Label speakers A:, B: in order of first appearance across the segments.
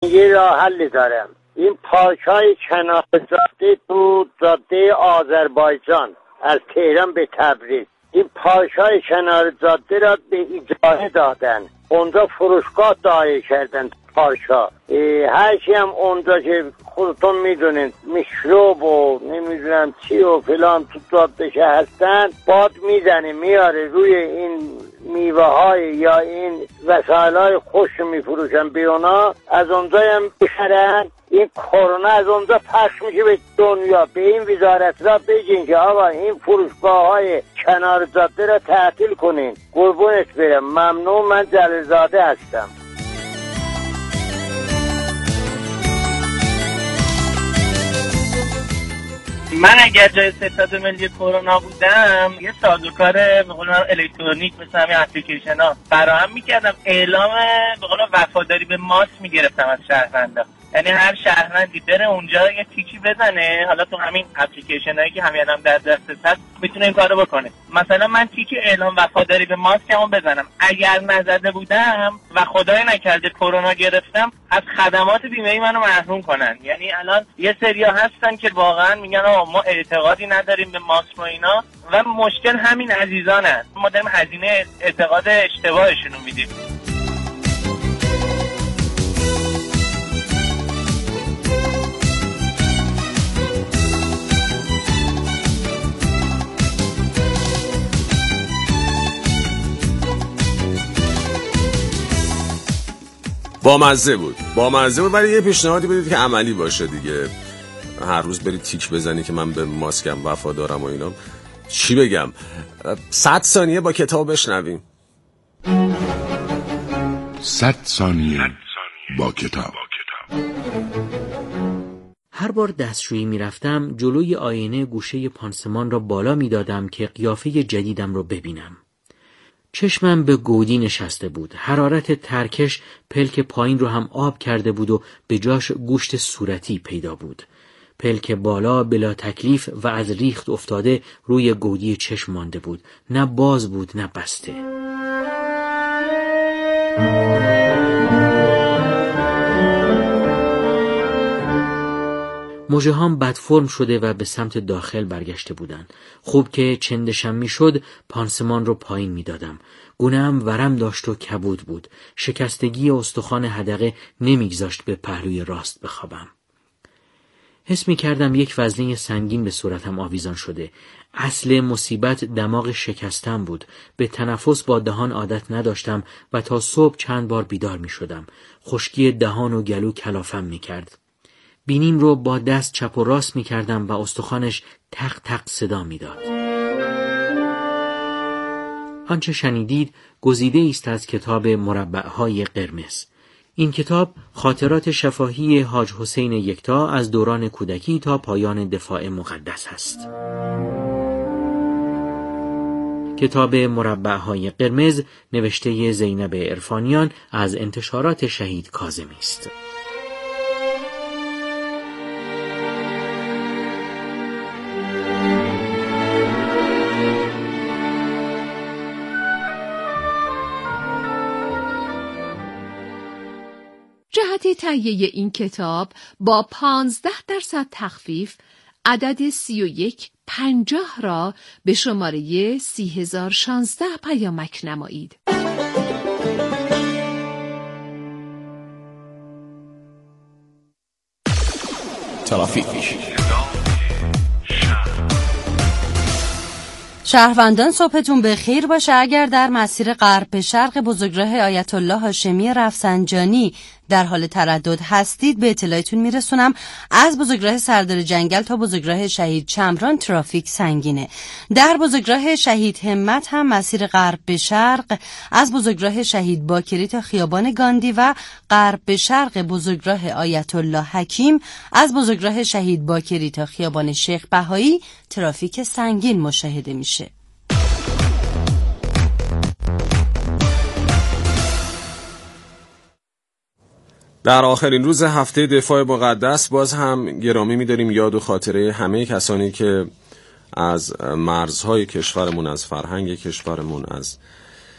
A: یه راه حلی دارم. این پارک‌های کنار جاده تو جاده آذربایجان از تهران به تبریز، این پارک‌های کنار جاده را به اجاره دادن. اونجا فروشگاه دایر کردن. پارک‌ها هرچی هم اونجا که خودتون میدونید میشروب و نمیدونم چی و فلان تو جاده که هستن، باد میزنه میاره روی این میوه های یا این وسایل های خوش میفروشن به اونا، از اونجا هم بخرن. این کرونا از اونجا پخش میشه به دنیا. به این وزارت را بگین که آقا این فروشگاه های کنار جاده را تعطیل کنین. قربونت برم. ممنون. من جلالزاده هستم.
B: من اگر جای ستاد ملی کرونا بودم یه سازوکار به قول الکترونیک مثل همین اپلیکیشن ها فراهم میکردم، اعلام به قول وفاداری به ماسک میگرفتم از شهروندا. یعنی هر شهروندی بره اونجا یه تیکی بزنه، حالا تو همین اپلیکیشن هایی که همین هم در دسترس هست میتونه این کارو بکنه. مثلا من تیک اعلام وفاداری به ماسکمو بزنم، اگر نزده بودم و خدای نکرده کرونا گرفتم، از خدمات بیمه‌ای منو محروم کنن. یعنی الان یه سریا هستن که واقعا میگن ما اعتقادی نداریم به ماسک و اینا، و مشکل همین عزیزانه. ما داریم هزینه اعتقاد اشتباهشون رو میدیم.
C: بامزه بود ولی یه پیشنهادی بدید که عملی باشه دیگه. هر روز برید تیک بزنی که من به ماسکم وفادارم و اینا. چی بگم؟ 100 ثانیه با کتاب بشنویم.
D: 100 ثانیه با کتاب.
E: هر بار دستشویی می رفتم جلوی آینه گوشه پانسمان را بالا می دادم که قیافه جدیدم را ببینم. چشمم به گودی نشسته بود. حرارت ترکش پلک پایین رو هم آب کرده بود و به جاش گوشت صورتی پیدا بود. پلک بالا بلا تکلیف و از ریخت افتاده روی گودی چشم مانده بود. نه باز بود نه بسته. موجه هم بد فرم شده و به سمت داخل برگشته بودن. خوب که چندشم می شد پانسمان رو پایین می دادم. گونه‌ام ورم داشت و کبود بود. شکستگی استخوان حدقه نمیگذاشت به پهلوی راست بخوابم. حس می کردم یک وزنه سنگین به صورتم آویزان شده. اصل مصیبت دماغ شکستم بود. به تنفس با دهان عادت نداشتم و تا صبح چند بار بیدار می شدم. خشکی دهان و گلو کلافم می کرد. بینیم رو با دست چپ و راست می کردم و استخوانش تق تق صدا می داد. آنچه شنیدید گزیده است از کتاب مربع‌های قرمز. این کتاب خاطرات شفاهی حاج حسین یکتا از دوران کودکی تا پایان دفاع مقدس است. کتاب مربع‌های قرمز نوشته زینب عرفانیان از انتشارات شهید کاظمی است.
F: جهت تهیه این کتاب با 15% تخفیف عدد 3150 را به شماره 3016 پیامک نمایید.
C: ترافیک.
G: شهروندان صبحتون به خیر باشه. اگر در مسیر غرب به شرق بزرگراه آیت الله هاشمی رفسنجانی در حال تردد هستید به اطلاعتون میرسونم از بزرگراه سردار جنگل تا بزرگراه شهید چمران ترافیک سنگینه. در بزرگراه شهید همت هم مسیر غرب به شرق از بزرگراه شهید باکری تا خیابان گاندی و غرب به شرق بزرگراه آیت الله حکیم از بزرگراه شهید باکری تا خیابان شیخ بهایی ترافیک سنگین مشاهده میشه.
C: در آخرین روز هفته دفاع مقدس باز هم گرامی می‌داریم یاد و خاطره همه کسانی که از مرزهای کشورمون، از فرهنگ کشورمون، از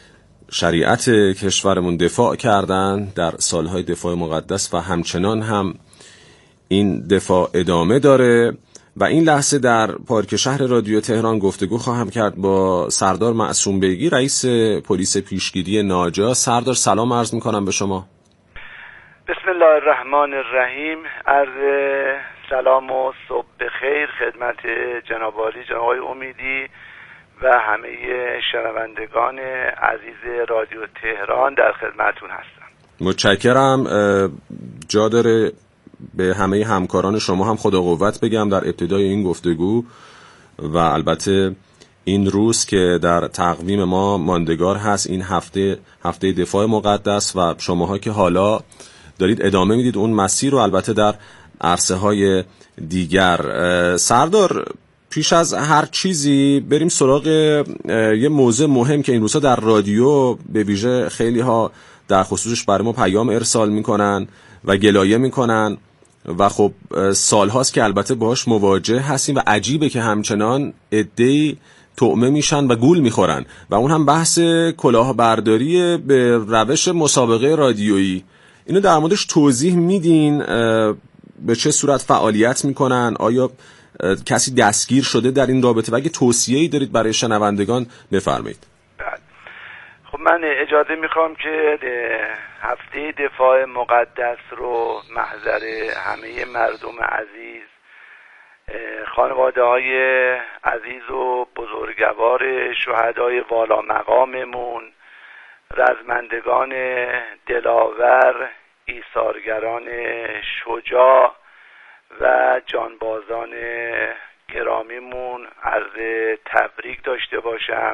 C: شریعت کشورمون دفاع کردن در سالهای دفاع مقدس و همچنان هم این دفاع ادامه داره. و این لحظه در پارک شهر رادیو تهران گفتگو خواهم کرد با سردار معصوم بیگی، رئیس پلیس پیشگیری ناجا. سردار سلام عرض میکنم به شما.
H: بسم الله الرحمن الرحیم. عرض سلام و صبح بخیر خدمت جناب عالی جناب آقای امیدی و همه شنوندگان عزیز رادیو تهران در خدمتون هستم.
C: متشکرم. جا داره به همه همکاران شما هم خدا قوت بگم در ابتدای این گفتگو و البته این روز که در تقویم ما ماندگار هست، این هفته دفاع مقدس و شماها که حالا دارید ادامه میدید اون مسیر رو البته در عرصه های دیگر. سردار، پیش از هر چیزی بریم سراغ یه موضوع مهم که این روزها در رادیو به ویژه خیلی ها در خصوصش برای ما پیام ارسال میکنن و گلایه میکنن و خب سالهاست که البته باهاش مواجه هستیم و عجیبه که همچنان عده‌ای طعمه میشن و گول میخورن و اون هم بحث کلاهبرداری به روش مسابقه رادیویی. اینو در موردش توضیح میدین؟ به چه صورت فعالیت میکنن؟ آیا کسی دستگیر شده در این رابطه؟ و اگه توصیه‌ای دارید برای شنوندگان بفرمایید.
H: خب من اجازه میخوام که هفته دفاع مقدس رو محضر همه مردم عزیز، خانواده های عزیز و بزرگوار شهدای والا مقاممون، رزمندگان دلاور، ایثارگران شجاع و جانبازان گرامیمون عرض تبریک داشته باشم.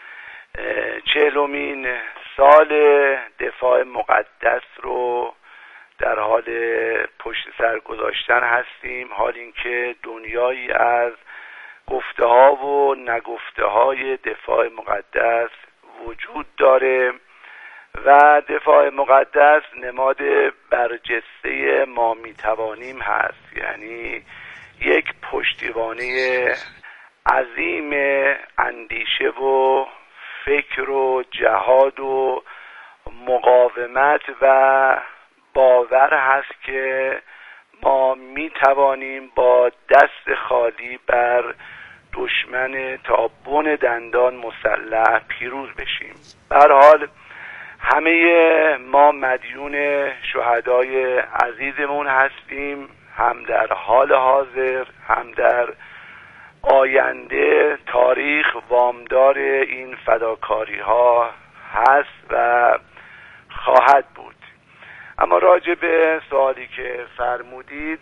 H: 40مین سال دفاع مقدس رو در حال پشت سر گذاشتن هستیم، حال اینکه دنیایی از گفته ها و نگفته های دفاع مقدس وجود داره و دفاع مقدس نماد برجسته ما میتوانیم هست، یعنی یک پشتیبانی عظیم اندیشه و فکر و جهاد و مقاومت و باور هست که ما می توانیم با دست خالی بر دشمن تا بن دندان مسلح پیروز بشیم. به هر حال همه ما مدیون شهدای عزیزمون هستیم، هم در حال حاضر هم در آینده. تاریخ وامدار این فداکاری ها هست و خواهد بود. اما راجع به سوالی که فرمودید،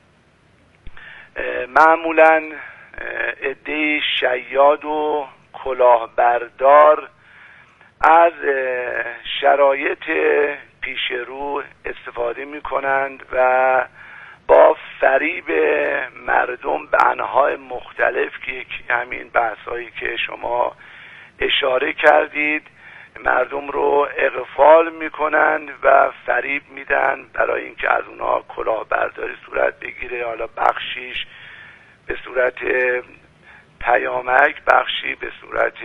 H: معمولاً عده‌ای شیاد و کلاهبردار از شرایط پیش رو استفاده می کنند و با فریب مردم به انواع مختلف که همین بحثایی که شما اشاره کردید مردم رو اغفال میکنن و فریب میدن برای اینکه از اونها کلاهبرداری صورت بگیره، حالا بخشیش به صورت پیامک، بخشی به صورت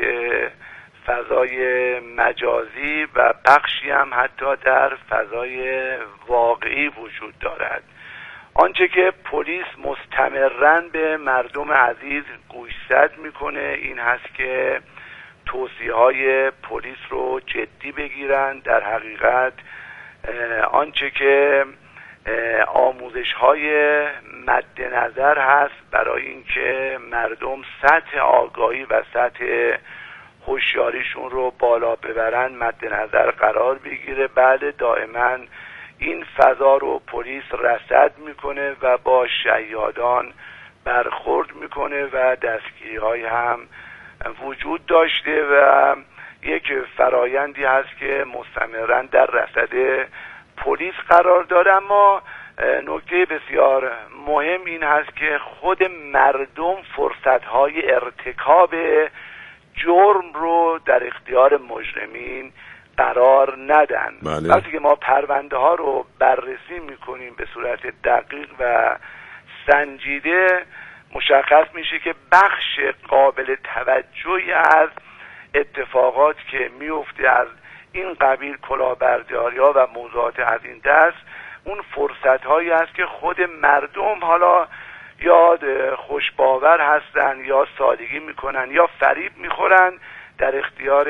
H: فضای مجازی و بخشی هم حتی در فضای واقعی وجود دارد. آنچه که پلیس مستمراً به مردم عزیز گوشزد میکنه این هست که توصیه‌های پلیس رو جدی بگیرن. در حقیقت آنچه که آموزش‌های مد نظر هست برای اینکه مردم سطح آگاهی و سطح هوشیاریشون رو بالا ببرن مد نظر قرار بگیره. بله، دائما این فضا رو پلیس رصد میکنه و با شیادان برخورد میکنه و دستگیری‌های هم وجود داشته و یک فرایندی هست که مستمراً در رصد پلیس قرار داره. اما نکته بسیار مهم این هست که خود مردم فرصت‌های ارتکاب جرم رو در اختیار مجرمین قرار ندن. وقتی که ما پرونده ها رو بررسی میکنیم به صورت دقیق و سنجیده، مشخص میشه که بخش قابل توجهی از اتفاقات که میفته، از این قبیل کلاهبرداری‌ها و موضوعات از این دست اون فرصت هایی است که خود مردم حالا یا خوشباور هستن یا سادگی میکنن یا فریب میخورن، در اختیار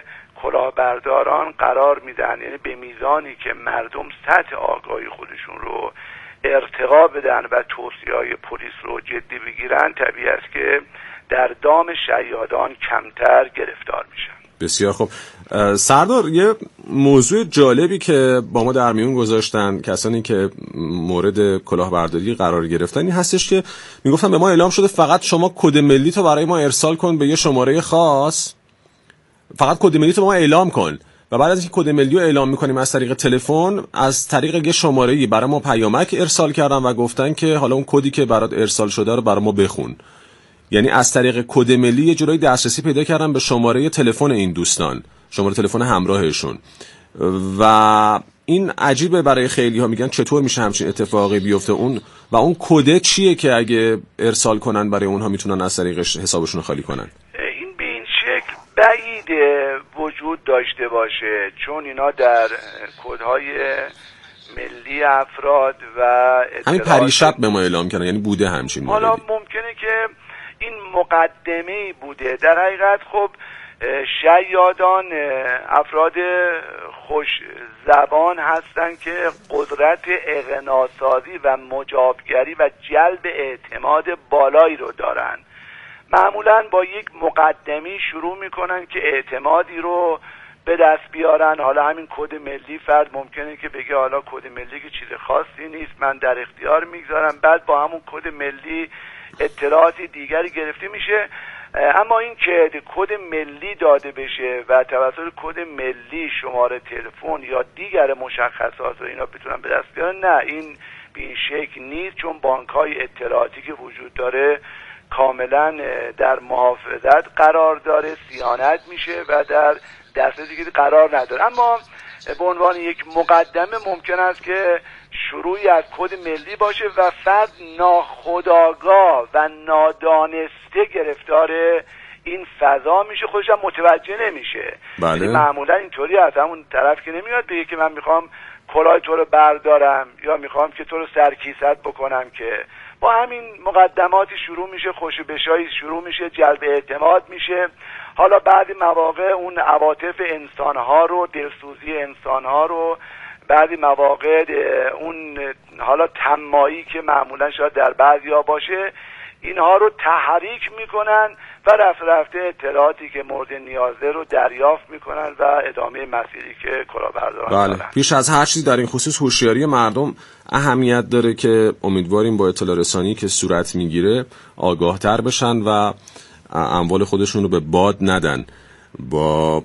H: کلاهبرداران قرار میدن. یعنی به میزانی که مردم سطح آگاهی خودشون رو ارتقا بدن و توصیه‌های پلیس رو جدی بگیرن، طبیعی است که در دام شیادان کمتر گرفتار میشن.
C: بسیار خوب. سردار، یه موضوع جالبی که با ما در میون گذاشتن کسانی که مورد کلاهبرداری قرار گرفتن این هستش که میگفتن به ما اعلام شده فقط شما کد ملی تو برای ما ارسال کن به یه شماره خاص، فقط کد ملی تو به ما اعلام کن و بعد از اینکه کد ملی رو اعلام میکنیم از طریق تلفن، از طریق یه شماره‌ای برای ما پیامک ارسال کردن و گفتن که حالا اون کدی که برات ارسال شده رو برای ما بخون. یعنی از طریق کد ملی یه جورایی دسترسی پیدا کردن به شماره تلفن این دوستان، شماره تلفن همراهشون، و این عجیبه برای خیلی‌ها. میگن چطور میشه همچین اتفاقی بیفته؟ اون کد چیه که اگه ارسال کنن برای اونها میتونن از طریقش حسابشون رو خالی کنن؟
H: این به این شکل بعید وجود داشته باشه، چون اینا در کدهای ملی افراد و
C: همین پریشب به ما اعلام کردن، یعنی بوده همچین موردی.
H: حالا ممکنه که این مقدمه‌ای بوده. در حقیقت خب شیادان افراد خوش زبان هستند که قدرت اغناسازی و مجابگری و جلب اعتماد بالایی رو دارن. معمولاً با یک مقدمی شروع میکنن که اعتمادی رو به دست بیارن. حالا همین کد ملی، فرد ممکنه که بگه حالا کد ملی که چیز خاصی نیست، من در اختیار میگذارم، بعد با همون کد ملی اطلاعاتی دیگری گرفته میشه. اما این که کد ملی داده بشه و توسط کد ملی شماره تلفن یا دیگر مشخصات رو اینا بتونن به دست بیارن، نه، این به این شکل نیست، چون بانک‌های اطلاعاتی که وجود داره کاملا در محافظت قرار داره، صیانت میشه و در دسترسی قرار نداره. اما به عنوان یک مقدمه ممکن است که شروعی از کد ملی باشه و فرد ناخودآگاه و نادانسته گرفتار این فضا میشه، خودش هم متوجه نمیشه.
C: بله.
H: معمولا اینطوری از همون طرف که نمیاد بگه که من میخوام کلاه تو رو بردارم یا میخوام که تو رو سرکیست بکنم، که با همین مقدماتی شروع میشه، خوشوبشایی شروع میشه، جلب اعتماد میشه. حالا بعضی مواقع اون عواطف انسانها رو، دلسوزی انسانها رو، بعضی مواقع اون حالا طماعی که معمولا شاید در بعضیا باشه، اینها رو تحریک میکنن و رفته رفته اطلاعاتی که مورد نیازه رو دریافت میکنن و ادامه مسیری که کلاهبرداران دارن.
C: بله. پیش از هر چیزی در این خصوص هوشیاری مردم اهمیت داره که امیدواریم با اطلاع رسانی که صورت میگیره آگاه تر بشن و اموال خودشون رو به باد ندن با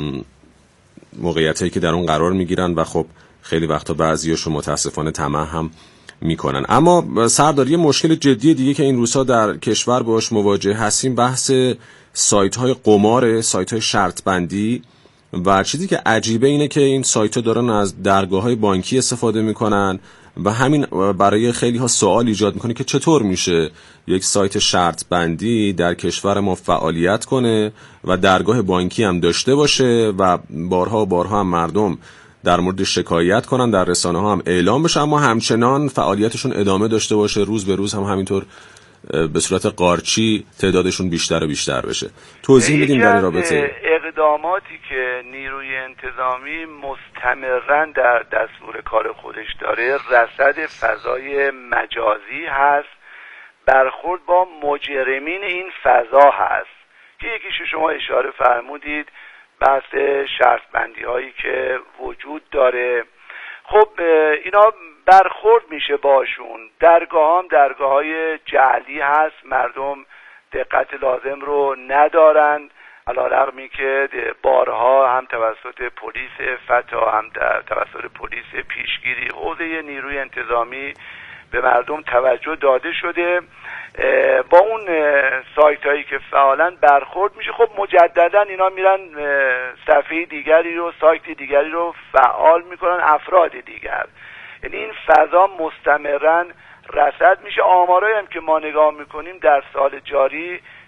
C: موقعیتایی که در اون قرار میگیرن و خب خیلی وقتا بعضیاشون متاسفانه طمع هم میکنن. اما سردار، یه مشکل جدی دیگه که این روزها در کشور باهاش مواجه هستیم بحث سایت‌های قمار، سایت‌های شرط بندی، و چیزی که عجیبه اینه که این سایت‌ها دارن از درگاه‌های بانکی استفاده میکنن و همین برای خیلی ها سوال ایجاد میکنه که چطور میشه یک سایت شرط بندی در کشور ما فعالیت کنه و درگاه بانکی هم داشته باشه و بارها هم مردم در مورد شکایت کنن، در رسانه ها هم اعلام بشه، اما همچنان فعالیتشون ادامه داشته باشه، روز به روز هم همینطور به صورت قارچی تعدادشون بیشتر و بیشتر بشه. توضیح میدیم در این رابطه.
H: اقداماتی که نیروی انتظامی مستمراً در دستور کار خودش داره، رصد فضای مجازی هست، برخورد با مجرمین این فضا هست که یکیش شما اشاره فرمودید، بحث شرط بندی هایی که وجود داره. خب اینا برخورد میشه باشون. درگاه های جعلی هست، مردم دقت لازم رو ندارند، علی‌رغمی که بارها هم توسط پلیس فتا هم توسط پلیس پیشگیری حوزه نیروی انتظامی به مردم توجه داده شده. با اون سایت هایی که فعلا برخورد میشه، خب مجددا اینا میرن صفحه دیگری رو، سایت دیگری رو فعال میکنن، افراد دیگر. یعنی این فضا مستمرا رصد میشه. آمارایی هم که ما نگاه میکنیم در سال جاری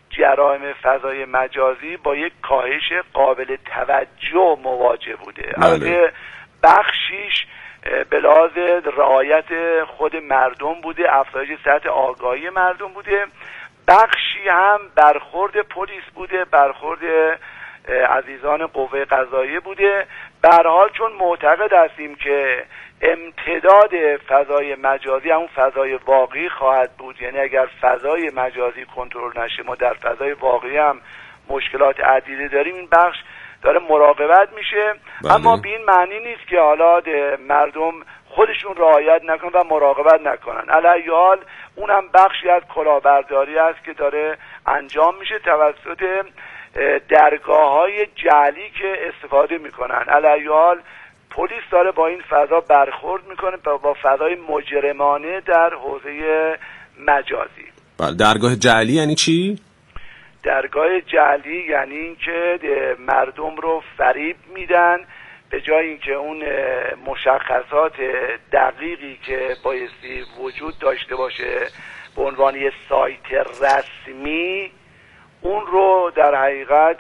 H: جرایم فضای مجازی با یک کاهش قابل توجه مواجه بوده. البته بخشیش به لحاظ رعایت خود مردم بوده، افزایش سطح آگاهی مردم بوده، بخشی هم برخورد پلیس بوده، برخورد عزیزان قوه قضاییه بوده. به هر حال چون معتقد هستیم که امتداد فضای مجازی همون فضای واقعی خواهد بود، یعنی اگر فضای مجازی کنترل نشه ما در فضای واقعی هم مشکلات عدیده داریم، این بخش داره مراقبت میشه. اما به این معنی نیست که حالا مردم خودشون رعایت نکنن و مراقبت نکنن. علی حال اونم بخشی از کلاهبرداری است که داره انجام میشه توسط درگاه‌های جعلی که استفاده میکنن. علی حال پلیس داره با این فضا برخورد میکنه با فضای مجرمانه در حوزه مجازی.
C: بله، درگاه جعلی یعنی چی؟
H: درگاه جعلی یعنی اینکه مردم رو فریب میدن، به جای اینکه اون مشخصات دقیقی که بایستی وجود داشته باشه به عنوان یه سایت رسمی، اون رو در حقیقت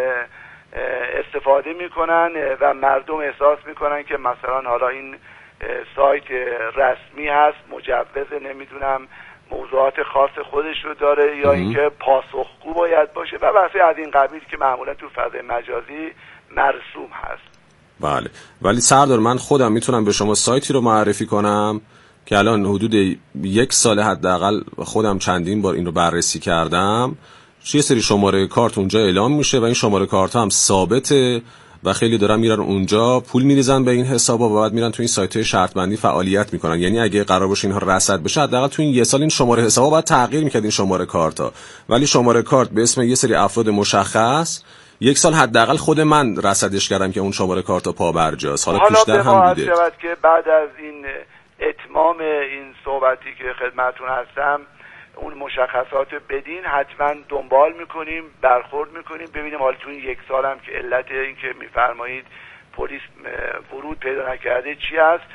H: استفاده میکنن و مردم احساس میکنن که مثلا حالا این سایت رسمی هست، مجوز نمیدونم موضوعات خاص خودش رو داره یا اینکه پاسخگو باید باشه و بحثی از این قبیل که معمولا تو فضای مجازی مرسوم هست.
C: بله، ولی سردار من خودم میتونم به شما سایتی رو معرفی کنم که الان حدود 1 سال حداقل خودم چندین بار این رو بررسی کردم. یه سری شماره کارت اونجا اعلام میشه و این شماره کارت هم ثابته و خیلی دارن میرن اونجا پول میریزن به این حسابا و بعد میرن تو این سایت‌های شرط بندی فعالیت میکنن. یعنی اگه قرار باشه اینها رصد بشه حداقل تو این 1 سال این شماره حسابا باید تغییر میکرد این شماره کارتا، ولی شماره کارت به اسم یه سری افراد مشخص 1 سال حداقل خود من رصدش کردم که اون شماره کارتا پابرجاست. حالا پیشتر هم بوده.
H: حالا که بعد از این اتمام این صحبتی که خدمتتون هستم اون مشخصات بدین، حتما دنبال میکنیم، برخورد میکنیم، ببینیم حالا تو این 1 سال هم که علت این که میفرمایید پلیس ورود پیدا نکرده چی هست،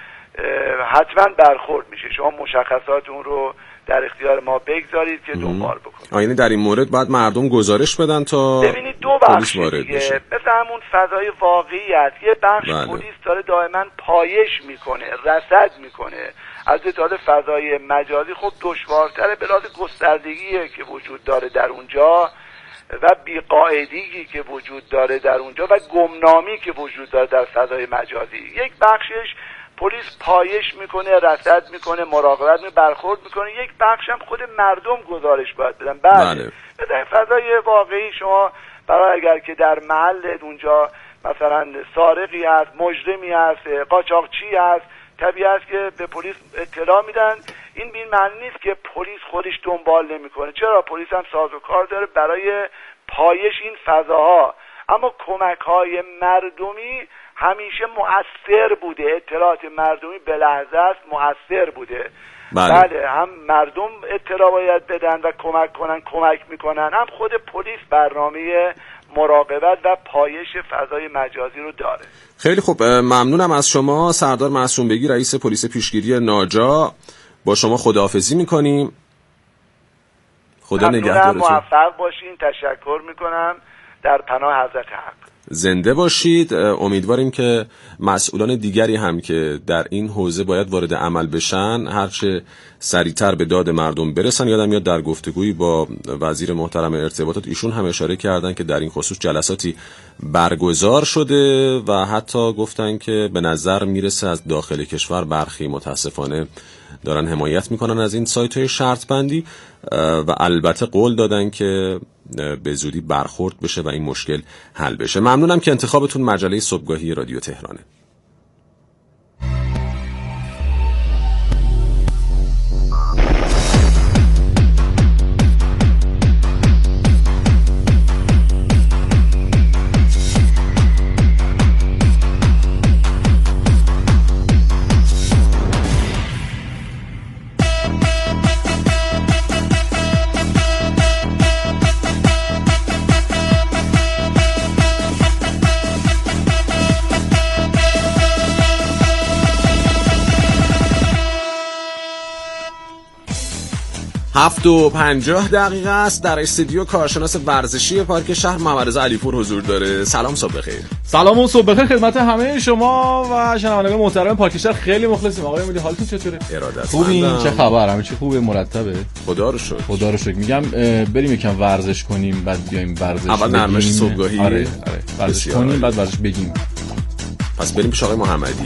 H: حتما برخورد میشه. شما مشخصات اون رو در اختیار ما بگذارید که دنبال بکنید.
C: یعنی در این مورد باید مردم گزارش بدن تا
H: ببینید دو بخش دیگه، مثل همون فضای واقعی است. یه بخش پلیس داره دائما پایش میکنه، رصد میکنه. از اطلاع فضای مجازی خب دشوارتره به لحاظ گستردگی که وجود داره در اونجا و بیقاعدگی که وجود داره در اونجا و گمنامی که وجود داره در فضای مجازی. یک بخشش پلیس پایش میکنه، رصد میکنه، مراقبت میکنه، برخورد میکنه. یک بخش هم خود مردم گزارش باید بدن. بله. در فضای واقعی شما برای اگر که در محل اونجا مثلا سارقی هست، مجرمی هست، قاچاقچی هست، طبیعی است که به پلیس اطلاع میدن. این بین معنی نیست که پلیس خودش دنبال نمیکنه. چرا؟ پلیس هم سازوکار داره برای پایش این فضاها، اما کمک‌های مردمی همیشه مؤثر بوده. اطلاعات مردمی به لحظه است مؤثر بوده. بله، هم مردم اطلاع باید بدن و کمک میکنن، هم خود پلیس برنامه مراقبت و پایش فضای مجازی رو داره.
C: خیلی خوب، ممنونم از شما سردار معصومبگی، رئیس پلیس پیشگیری ناجا. با شما خداحافظی میکنیم. خدا نگهدارتون.
H: موفق باشین. تشکر میکنم. در پناه حضرت حق.
C: زنده باشید. امیدواریم که مسئولان دیگری هم که در این حوزه باید وارد عمل بشن هرچه سریعتر به داد مردم برسن. یادم میاد در گفتگویی با وزیر محترم ارتباطات ایشون هم اشاره کردن که در این خصوص جلساتی برگزار شده و حتی گفتن که به نظر میرسه از داخل کشور برخی متاسفانه دارن حمایت میکنن از این سایت‌های شرط بندی و البته قول دادن که به زودی برخورد بشه و این مشکل حل بشه. ممنونم که انتخابتون مجله صبحگاهی رادیو تهرانه. 7:50 است. در استودیو کارشناس ورزشی پارک شهر محمد رضا علیپور حضور داره. سلام، صبح بخیر.
I: سلام و صبح بخیر خدمت همه شما و شنوندگان محترم پارک شهر. خیلی مخلصیم. آقای امیدی حالتون چطوره؟
C: ارادتمندم.
I: چه خبر؟ همه چی خوبه؟ مرتبه؟
C: خدا رو شکر.
I: خدا رو شکر. میگم بریم یکم ورزش کنیم بعد بیایم ورزش.
C: اول نرمش صبحگاهی.
I: آره. ورزش کنیم بعد ورزش بگیم.
C: پس بریم پیش آقای محمدی.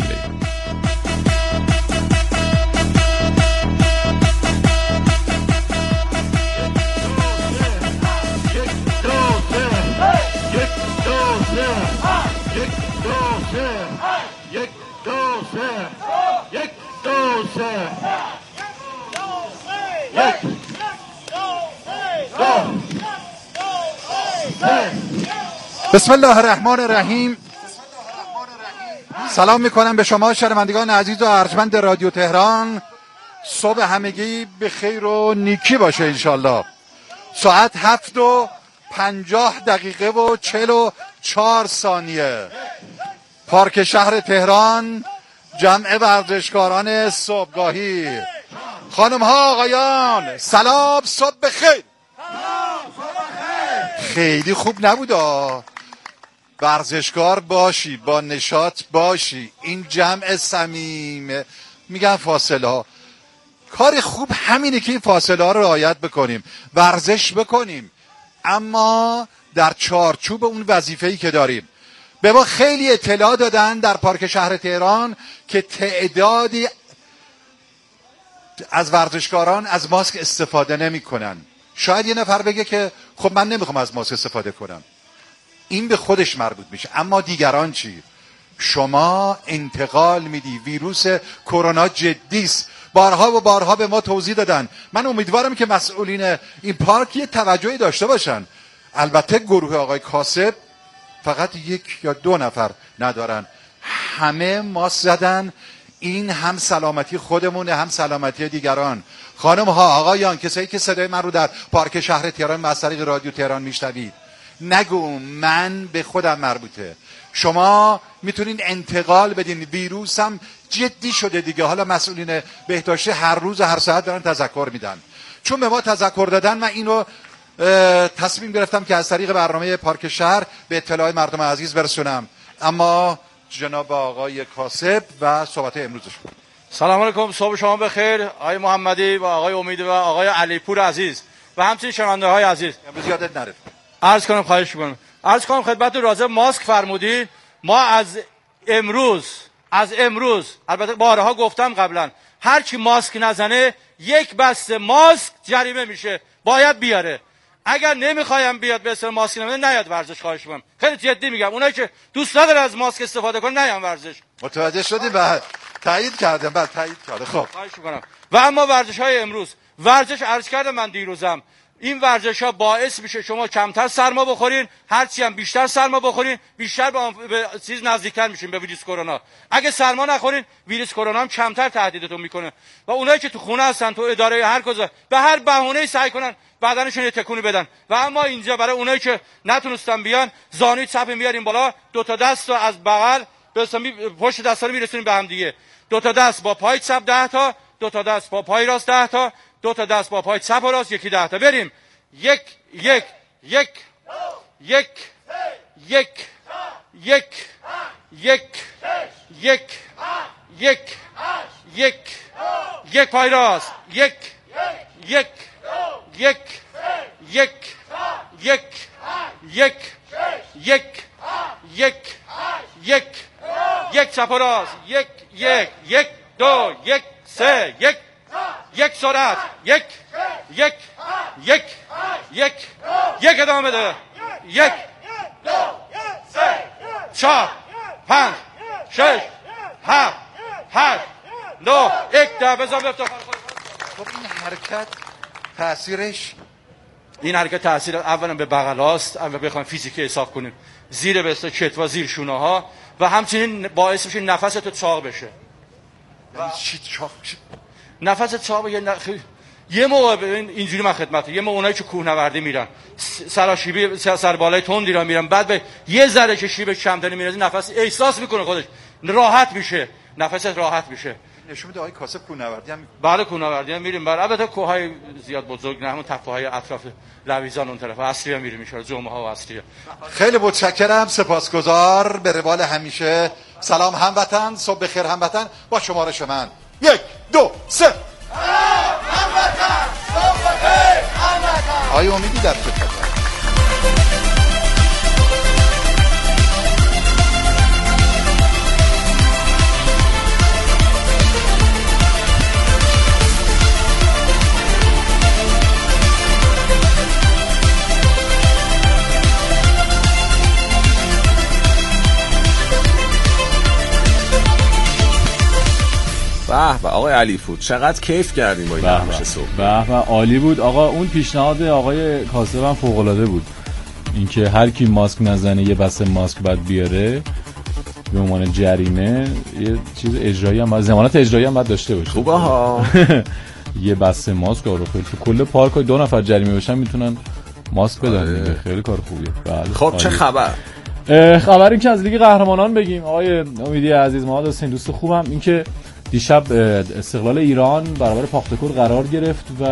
J: بسم الله الرحمن الرحیم. سلام میکنم به شما شنوندگان عزیز و ارجمند رادیو تهران. صبح همگی به خیر و نیکی باشه انشالله. ساعت 7:50 و 44 ثانیه. پارک شهر تهران، جمع ورزشکاران صبحگاهی. خانم ها آقایان سلام، صبح بخیر. خیلی خوب نبودا ورزشکار باشی، با نشاط باشی، این جمع صمیم، میگن فاصله ها. کار خوب همینه که این فاصله ها رو رعایت بکنیم، ورزش بکنیم، اما در چارچوب اون وظیفه‌ای که داریم. به ما خیلی اطلاع دادن در پارک شهر تهران که تعدادی از ورزشکاران از ماسک استفاده نمی کنن. شاید یه نفر بگه که خب من نمیخوام از ماسک استفاده کنم، این به خودش مربوط میشه، اما دیگران چی؟ شما انتقال میدی. ویروس کرونا جدی است. بارها و بارها به ما توضیح دادن. من امیدوارم که مسئولین این پارک یه توجهی داشته باشن. البته گروه آقای کاسب فقط 1 یا 2 نفر ندارن، همه ماسک زدن. این هم سلامتی خودمونه هم سلامتی دیگران. خانم ها آقایان، کسایی که صدای من رو در پارک شهر تهران از طریق رادیو تهران میشنوید، نگو من به خودم مربوطه. شما میتونین انتقال بدین. ویروس هم جدی شده دیگه. حالا مسئولین بهداشتی هر روز و هر ساعت دارن تذکر میدن. چون به ما تذکر دادن، من اینو تصمیم گرفتم که از طریق برنامه پارک شهر به اطلاع مردم عزیز برسونم. اما جناب آقای کاسب و صحبت امروزش.
K: سلام علیکم، صبح شما بخیر آقای محمدی و آقای امید و آقای علیپور عزیز و همچنین شنونده‌های عزیز.
J: امروز یادت نره.
K: عرض کنم خدمت راجع ماسک فرمودید. ما از امروز البته بارها گفتم قبلا، هر کی ماسک نزنه 1 بسته ماسک جریمه میشه، باید بیاره. اگر نمیخوایم بیاد به اصطلاح ماسک نمیده نیاد ورزش. خواهش می‌کنم، خیلی جدی میگم. اونایی که دوست نداره از ماسک استفاده کنه نیان ورزش.
J: متوجه شدی؟ بعد تایید کردم. خب
K: خواهش می‌کنم. و اما ورزش‌های امروز، ورزش عرض کردم من دیروزم، این ورزش‌ها باعث میشه شما کمتر سرما بخورین، هرچی هم بیشتر سرما بخورین بیشتر به چیز نزدیکتر میشین به ویروس کرونا. اگه سرما نخورین ویروس کرونا هم کمتر تهدیدتون میکنه. و اونایی که تو خونه هستن، تو اداره، هر کجا، به هر بهونه‌ای سعی کنن بدنشون یه تکونی بدن. و اما اینجا برای اونایی که نتونستن بیان، زانوی چپ میارین بالا، 2 تا دست رو از بغل به پشت دستا رو میرسونین به هم دیگه. 2 تا دست با پای چپ 10 تا، 2 تا دست با پای راست 10 تا، 2 تا دست با پای چپ و راست یکی 10 تا. بریم. 1 1 1 1 1 1 1 1 1 1 1 پای راست 1 1 1 1 1 1 1 1 1 1 چپ و راست 1 1 1 2 1 3 1 1 سرعت 1 1 1 1 1 ادامه بده 1 2 3 4 5 6 7 8 9 1 تا بزن افتخار.
J: خب این حرکت تاثیرش،
K: این حرکت تاثیر اولا به بغل هاست. اول بخوایم فیزیکی حساب کنیم، زیر به اصطلاح کتف، زیر شونه ها، و همچنین باعث میشه نفست چاق بشه.
J: چی چاق بشه؟
K: نفست چاق یه موقع اینجوری من خدمت، یه موقع اونایی که کوهنوردی میرن، سراشیبی سربالای تندی را میرن، بعد به یه ذره که شیب کمتری میرزی نفس احساس میکنه خودش راحت میشه، نفست راحت میشه.
J: نشون میده آقای کاسب کوهنوردی هم
K: بله کوهنوردی هم میریم. بله البته کوههای زیاد بزرگ نه، همون تپه‌های اطراف لویزان اون طرف اصلی میریم ان شاء الله، جمعه‌ها و اصلی.
J: خیلی متشکرم، سپاسگزار. به روال همیشه سلام هموطن، صبح بخیر هموطن. با شمارش من 1 2 3 هموطن، صبح بخیر هموطن. آیا امیدی در خدمت؟
C: به آقای علیفور چقدر کیف کردیم با این نمایش صبح.
I: به عالی بود آقا. اون پیشنهاد آقای کاسب هم فوق العاده بود، اینکه هر کی ماسک نزنه یه بسته ماسک بعد بیاره به عنوان جریمه. یه چیز اجرایی هم ضمانت اجرایی هم بعد داشته باشه.
C: خوبه ها.
I: یه بسته ماسک رو خیلی تو کل پارک 2 نفر جریمه بشن میتونن ماسک بدن. خیلی کار خوبیه. بله.
C: خب چه خبر؟
I: خبر این که از لیگ قهرمانان بگیم. آقای امیدی عزیز، محمد حسین دوست خوبم، این که دیشب استقلال ایران برابر پاختکور قرار گرفت و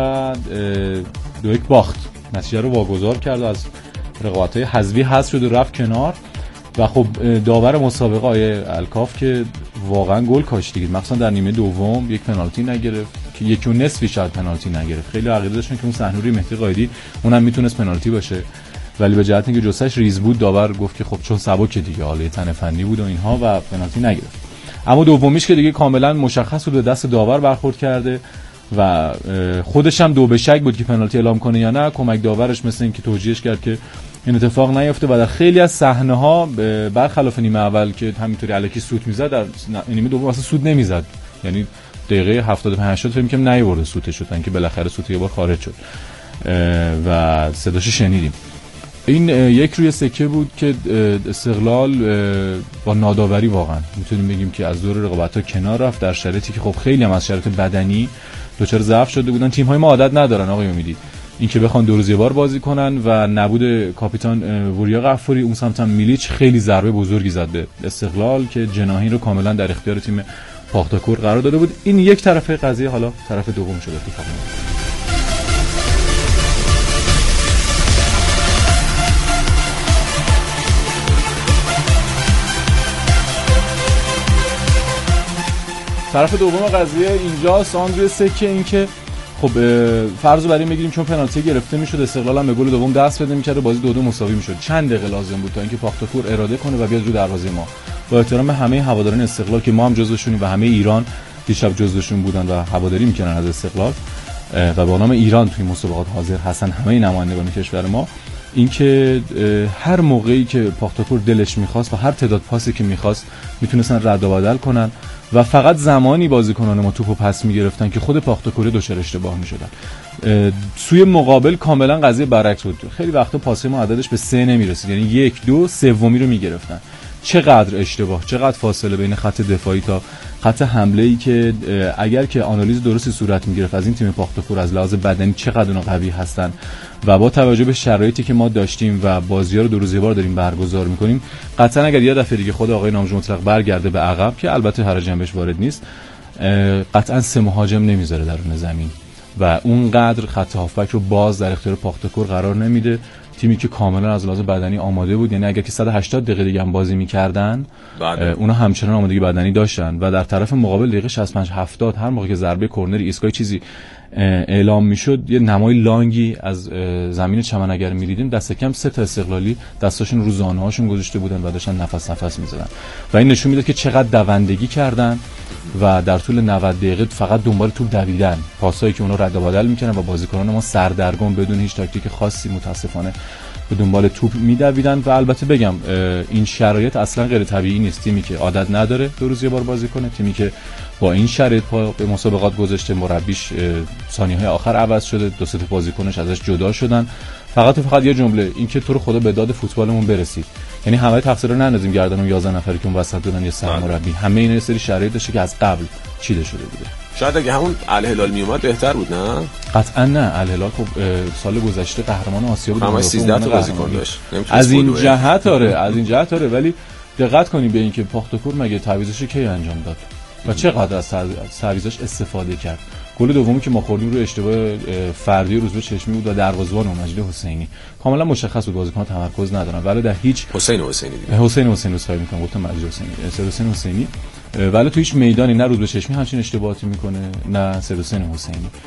I: 2-1 باخت، نتیجه رو واگذار کرد و از رقابت‌های حذفی حذف شد و رفت کنار. و خب داور مسابقه آقای الکاف که واقعا گل کاشت دیگه، مثلا در نیمه دوم یک پنالتی نگرفت که 1.5 شاید پنالتی نگرفت. خیلی عقیده داشتن که اون صحنوری مهدی قائدی اونم میتونست پنالتی باشه، ولی به جهت اینکه جثه‌اش ریز بود داور گفت که خب چون سبک دیگه، حالا تن فنی بود و اینها و پنالتی نگرفت. اما دومیش که دیگه کاملا مشخص بود به دست داور برخورد کرده و خودش هم 2 به شک بود که پنالتی اعلام کنه یا نه. کمک داورش مثل این که توجیهش کرد که این اتفاق نیفته و در خیلی از صحنه‌ها برخلاف نیمه اول که همینطوری الکی سوت میزد، در نیمه دوم اصلا سوت نمیزد. یعنی دقیقه 75 80 فکر می‌کنم نیورد سوتش شدن که بالاخره سوت یه بار خارج شد و صداشو شنیدیم. این یک روی سکه بود که استقلال با ناداوری واقعا میتونیم بگیم که از دور رقابت‌ها کنار رفت، در شرایطی که خب خیلی هم از شرایط بدنی دچار ضعف شده بودن. تیم‌های ما عادت ندارن آقای امیدی اینکه بخوان 2 روز یه بار بازی کنن و نبود کاپیتان وریا غفوری، اون سمت هم میلیچ خیلی ضربه بزرگی زد به استقلال که جناحین رو کاملا در اختیار تیم پاختاکور قرار داده بود. این یک طرف قضیه، حالا طرف دوم شده اتفاق افتاد. طرف دوم قضیه اینجاست، آن روی سکه، این که خب فرض رو برای میگیریم چون پنالتی گرفته میشد استقلال هم به گل دوم دست بده میکرد و بازی 2-2 مساوی میشد. چند دقیقه لازم بود تا اینکه پاختاکور اراده کنه و بیاد رو دروازه ما. با احترام به همه هواداران استقلال که ما هم جزوشونیم و همه ایران دیشب جزوشون بودن و هواداری میکنن از استقلال و با نام ایران توی مسابقات حاضر هستن همه نمایندگان کشور ما، اینکه هر موقعی که پاختاکور دلش میخواست و هر تعداد پاسی که میخواست میتونستن رد و بدل کنن و فقط زمانی بازیکنان ما توپو پس میگرفتن که خود پاختاکور دچار اشتباه میشدن. سوی مقابل کاملا قضیه برعکس بود. خیلی وقتا پاس ما عددش به 3 نمیرسید، یعنی 1 2 سومی رو میگرفتن. چقدر اشتباه، چقدر فاصله بین خط دفاعی تا خط حمله‌ای که اگر که آنالیز درستی صورت میگرفت از این تیم پاختاکور از لحاظ بدنی چقدر اونا قوی هستن و با توجه به شرایطی که ما داشتیم و بازی‌ها رو 2 روز یه بار داریم برگزار می‌کنیم، قطعاً اگر یه دفعه دیگه خود آقای نامجو مطلق برگرده به عقب که البته حرج بهش وارد نیست، قطعاً 3 مهاجم نمیذاره درون زمین و اونقدر خط هافبک رو باز در اختیار پاختاکور قرار نمیده. تیمی که کاملا از لحاظ بدنی آماده بود، یعنی اگر که 180 دقیقه دیگه هم بازی می‌کردن اونا همچنان آمادگی بدنی داشتن و در طرف مقابل دقیقه 65 70 هر موقع که ضربه کرنری ایستگاه چیزی اعلام میشد یه نمای لانگی از زمین چمن اگر می‌دیدیم دست کم 3 تا استقلالی دستاشون رو زانوهاشون گذاشته بودن و داشتن نفس می‌زدن و این نشون میداد که چقدر دوندگی کردن و در طول 90 دقیقه فقط دنبال توپ دویدن، پاسایی که اونا رد و بدل می‌کردن و بازیکنان ما سردرگم بدون هیچ تاکتیک خاصی متاسفانه به دنبال توپ می‌دویدن. و البته بگم این شرایط اصلا غیر طبیعی نیست. تیمی که عادت نداره 2 روز یه بار بازی کنه، تیمی که با این شرایط به مسابقات گذاشته، مربیش ثانیه‌های آخر عوض شده، 2 تا بازیکنش ازش جدا شدن، فقط یه جمله این که تو رو خدا به داد فوتبالمون برسید. یعنی همه تقصیر رو نندازیم گردن اون 11 نفری که اون وسط بودن یه سرمربی، همه اینا یه سری شرایط داشته که از قبل چیده شده بوده.
C: شاید اگه همون الهلال میومد بهتر بود، نه؟
I: قطعا نه. الهلال خب سال گذشته قهرمان آسیا بود،
C: همش 13 تا بازیکن داشت.
I: از این جهت آره ولی دقت کنید به این که پاختاکور مگه تعویضش کی انجام داد؟ و چقدر از تعویضاش استفاده کرد. گل دومی که ما خوردیم روی اشتباه فردی روزبه چشمی بود و دروازه‌بان مجید حسینی. کاملا مشخص بود بازیکن تمرکز ندارن، ولی در هیچ
C: حسین حسینی
I: اسخای میکنم، گفتم مجید حسینی. ولی تو هیچ میدانی نه روزبه چشمی همچین اشتباهاتی میکنه نه حسین حسینی.